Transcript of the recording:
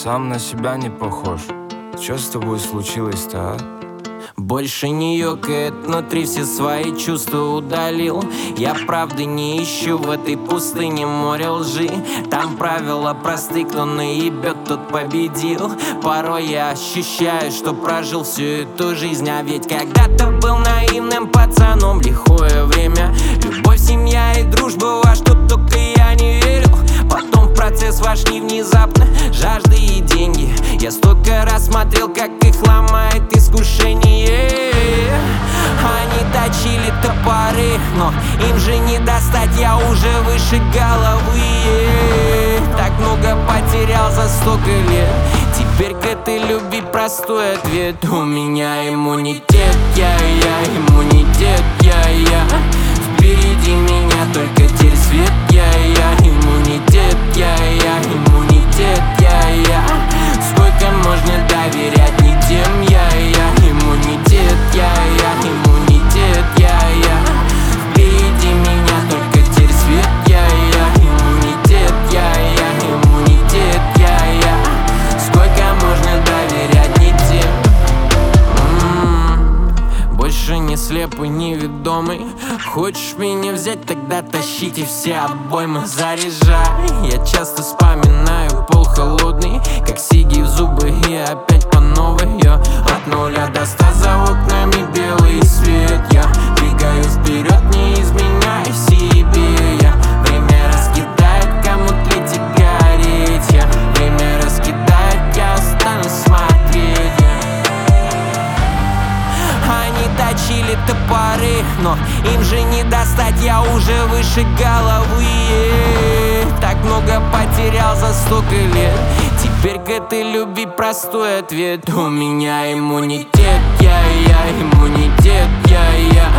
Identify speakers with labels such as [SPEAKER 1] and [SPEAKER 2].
[SPEAKER 1] Сам на себя не похож. Что с тобой случилось-то, а?
[SPEAKER 2] Больше не ёкает внутри, все свои чувства удалил. Я правды не ищу в этой пустыне, море лжи. Там правила просты, кто наебет, тот победил. Порой я ощущаю, что прожил всю эту жизнь. А ведь когда-то был наивным пацаном, лихое время. Любовь, семья и дружба, во что только я не верил. Потом в процесс вошли внезапно жажда и деньги. Я столько раз смотрел, как их ломает искушение. Они точили топоры, но им же не достать, я уже выше головы. Так много потерял за столько лет. Теперь к этой любви простой ответ: у меня иммунитет, я иммунитет, я. Впереди меня только теперь свет, я иммунитет, я иммунитет, я. Сколько можно доверять не тем, я иммунитет, я иммунитет, я. Впереди меня только теперь свет, я иммунитет, я иммунитет, я. Сколько можно доверять не тем. Больше не слепый, неведомый. Хочешь меня взять, тогда тащите все обоймы, заряжай. Я часто вспоминаю пол холодный, как сиги в зубы и опять по новой. Я от 0 до 100, за окнами белый свет. Я двигаюсь вперед, не изменяя себе. Я время раскидает, кому тлеть и гореть. Я время раскидает, я останусь смотреть. Они точили топоры, но им же не достать, я уже выше головы. Так много потерял за столько лет. Теперь к этой любви простой ответ: у меня иммунитет, я иммунитет, я.